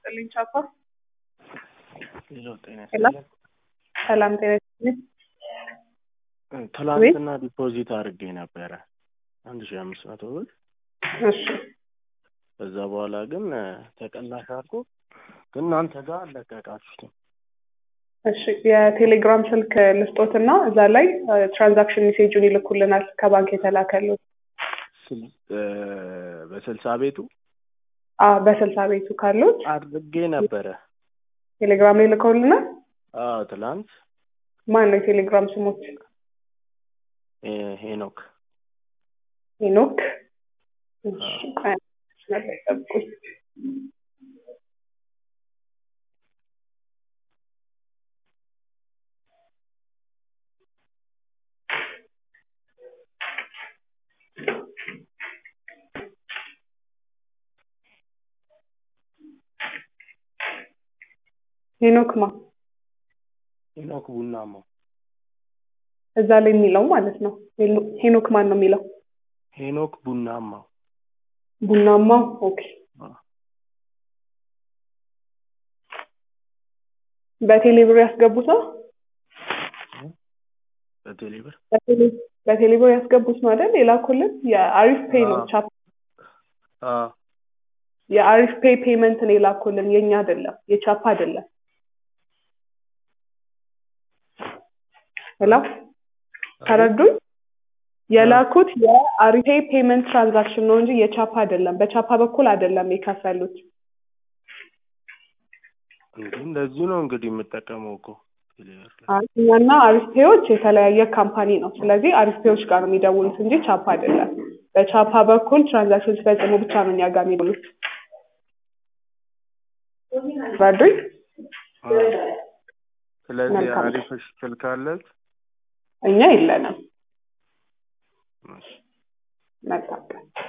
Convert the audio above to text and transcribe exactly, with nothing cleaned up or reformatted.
ይስጥልኝ ቻፓ። ሄሎ ጤና ሄሎ ይስጥልኝ። ሰላም ጤና ይስጥልኝ። ትላንትና ዲፖዚት አድርጌ ነበረ አንድ ሺህ አምስት መቶ ብር። እሺ ከዛ በኋላ ግን ተቀናሽ አድርጎ ግን እናንተ ጋር አለቀቃችሁት። እሺ የቴሌግራም ስልክ ልስጦትና እዛ ላይ ትራንዛክሽን ሜሴጁን ይልኩልናል ከባንክ የተላከሉት። በስልሳ ቤቱ አዎ በስልሳ ቤቱ ካሉት አድርጌ ነበረ። ቴሌግራም ላይ ልከውልናል። አዎ ትላንት። ማን ነው የቴሌግራም ስሞት? ሄኖክ ሄኖክ። እሺ አይ ስለጠብቁኝ ሄኖክ ማ ሄኖክ ቡናማ እዛ ላይ የሚለው ማለት ነው። ሄኖክ ማን ነው የሚለው? ሄኖክ ቡናማ ቡናማ። ኦኬ በቴሌብር ያስገቡት ነው? በቴሌብር በቴሌብር ያስገቡት ነው አይደል? የላኩልን የአሪፍ ፔይ ነው ቻፕ። አዎ የአሪፍ ፔይ ፔመንት ነው የላኩልን፣ የኛ አይደለም፣ የቻፕ አይደለም። ሄሎ ተረዱኝ። የላኩት የአሪፍ ፔይ ፔመንት ትራንዛክሽን ነው እንጂ የቻፕ አይደለም። በቻፓ በኩል አይደለም የከፈሉት። እንደዚህ ነው እንግዲህ የምጠቀመው እኮ ቴሌብር። እኛና አሪፍ ፔዮች የተለያየ ካምፓኒ ነው። ስለዚህ አሪፍ ፔዮች ጋር ነው የሚደውሉት እንጂ ቻፓ አይደለም። በቻፓ በኩል ትራንዛክሽን ሲፈጽሙ ብቻ ነው እኛ ጋር የሚደውሉት። ተረዱኝ። ስለዚህ አሪፍ ስልክ አለ እኛ የለንም። እሺ መልካም